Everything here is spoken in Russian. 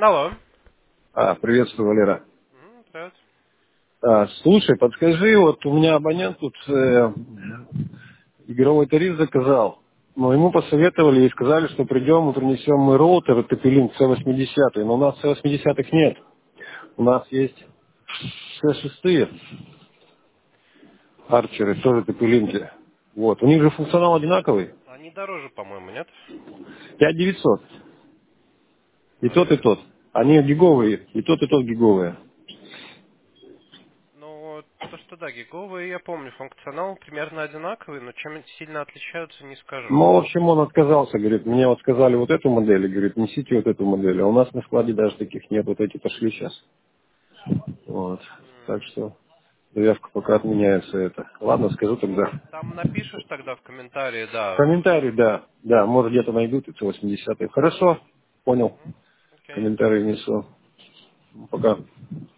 Алло. Приветствую, Валера. Привет. Слушай, подскажи, вот у меня абонент тут игровой тариф заказал, но ему посоветовали и сказали, что придем и принесем мы роутер и TP-Link C80, но у нас C80 нет. У нас есть C6 арчеры, тоже TP-Link. Вот. У них же функционал одинаковый. Они дороже, по-моему, нет? 5900. И тот, и М, тот. Они гиговые, и тот гиговые. Ну, то, что да, гиговые, я помню, функционал примерно одинаковый, но чем сильно отличаются, не скажу. Ну, в общем, он отказался, говорит, мне вот сказали вот эту модель, и говорит, несите вот эту модель. А у нас на складе даже таких нет, вот эти пошли сейчас. Вот. М, Так что заявка пока отменяется это. Ладно, скажу тогда. Там напишешь тогда в комментарии, да. Комментарий, да. Да, может где-то найдут эти 80-е. Хорошо, понял. Окей. Комментарий внесу. Пока.